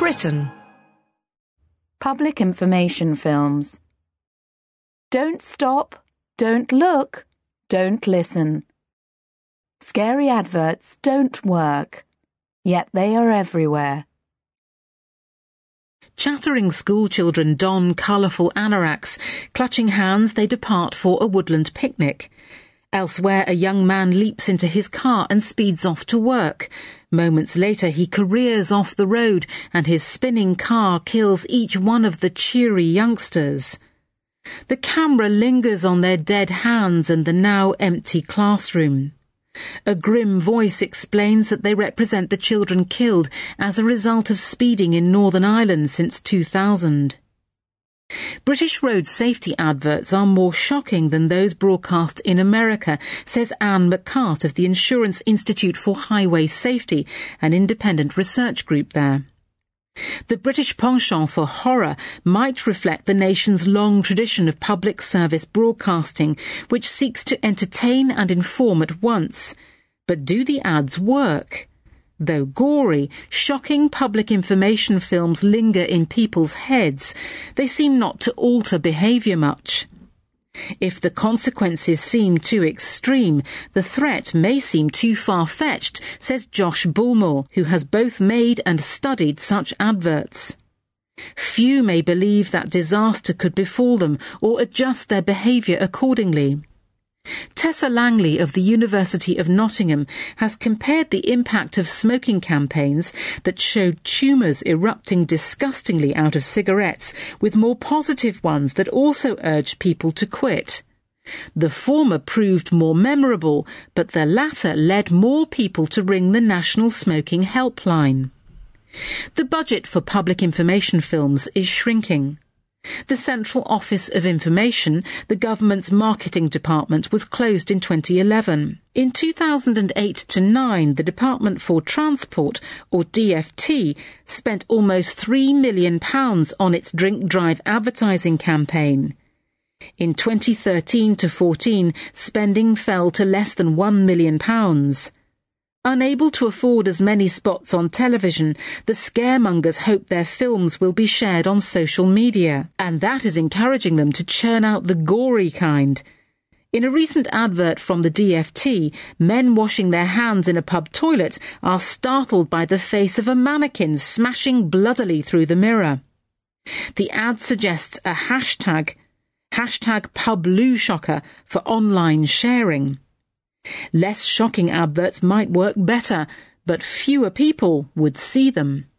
Britain. Public information films. Don't stop, don't look, don't listen. Scary adverts don't work, yet they are everywhere. Chattering schoolchildren don colourful anoraks. Clutching hands, they depart for a woodland picnic. Elsewhere, a young man leaps into his car and speeds off to work. Moments later, he careers off the road and his spinning car kills each one of the cheery youngsters. The camera lingers on their dead hands and the now empty classroom. A grim voice explains that they represent the children killed as a result of speeding in Northern Ireland since 2000. British road safety adverts are more shocking than those broadcast in America, says Anne McCart of the Insurance Institute for Highway Safety, an independent research group there. The British penchant for horror might reflect the nation's long tradition of public service broadcasting, which seeks to entertain and inform at once. But do the ads work? Though gory, shocking public information films linger in people's heads, they seem not to alter behaviour much. If the consequences seem too extreme, the threat may seem too far-fetched, says Josh Bullmore, who has both made and studied such adverts. Few may believe that disaster could befall them or adjust their behaviour accordingly. Tessa Langley of the University of Nottingham has compared the impact of smoking campaigns that showed tumours erupting disgustingly out of cigarettes with more positive ones that also urged people to quit. The former proved more memorable, but the latter led more people to ring the National Smoking Helpline. The budget for public information films is shrinking. The Central Office of Information, the government's marketing department, was closed in 2011. In 2008-09, the Department for Transport, or DfT, spent almost £3 million on its drink drive advertising campaign. In 2013-14, spending fell to less than £1 million. Unable to afford as many spots on television, the scaremongers hope their films will be shared on social media, and that is encouraging them to churn out the gory kind. In a recent advert from the DfT, men washing their hands in a pub toilet are startled by the face of a mannequin smashing bloodily through the mirror. The ad suggests a hashtag #PubLooShocker for online sharing. Less shocking adverts might work better, but fewer people would see them.